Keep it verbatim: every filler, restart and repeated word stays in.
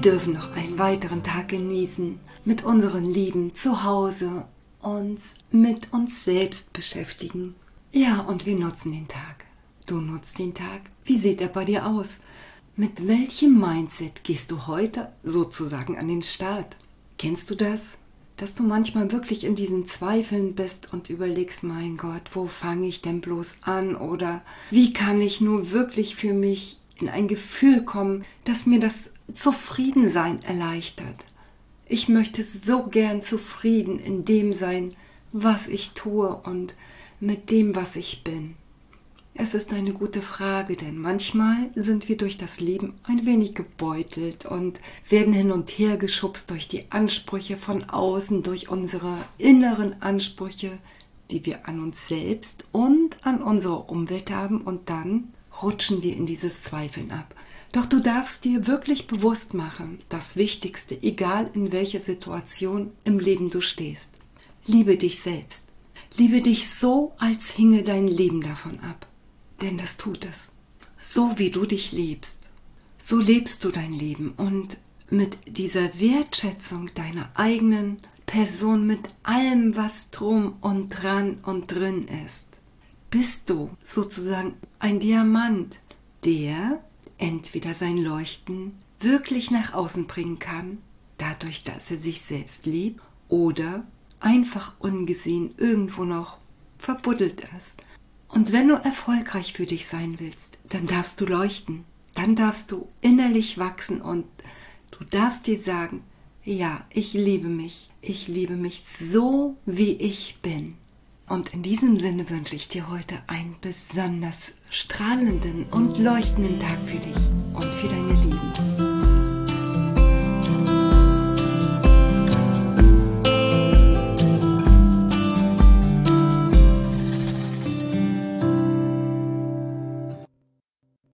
dürfen noch einen weiteren Tag genießen, mit unseren Lieben zu Hause, uns mit uns selbst beschäftigen. Ja, und wir nutzen den Tag. Du nutzt den Tag. Wie sieht er bei dir aus? Mit welchem Mindset gehst du heute sozusagen an den Start? Kennst du das? Dass du manchmal wirklich in diesen Zweifeln bist und überlegst, mein Gott, wo fange ich denn bloß an? Oder wie kann ich nur wirklich für mich in ein Gefühl kommen, dass mir das Zufriedensein erleichtert? Ich möchte so gern zufrieden in dem sein, was ich tue und mit dem, was ich bin. Es ist eine gute Frage, denn manchmal sind wir durch das Leben ein wenig gebeutelt und werden hin und her geschubst durch die Ansprüche von außen, durch unsere inneren Ansprüche, die wir an uns selbst und an unsere Umwelt haben, und dann rutschen wir in dieses Zweifeln ab. Doch du darfst dir wirklich bewusst machen, das Wichtigste, egal in welcher Situation im Leben du stehst. Liebe dich selbst. Liebe dich so, als hinge dein Leben davon ab. Denn das tut es. So wie du dich liebst, so lebst du dein Leben. Und mit dieser Wertschätzung deiner eigenen Person, mit allem, was drum und dran und drin ist, bist du sozusagen ein Diamant, der entweder sein Leuchten wirklich nach außen bringen kann, dadurch, dass er sich selbst liebt, oder einfach ungesehen irgendwo noch verbuddelt ist. Und wenn du erfolgreich für dich sein willst, dann darfst du leuchten, dann darfst du innerlich wachsen und du darfst dir sagen, ja, ich liebe mich, ich liebe mich so, wie ich bin. Und in diesem Sinne wünsche ich dir heute einen besonders strahlenden und leuchtenden Tag für dich und für deine Lieben.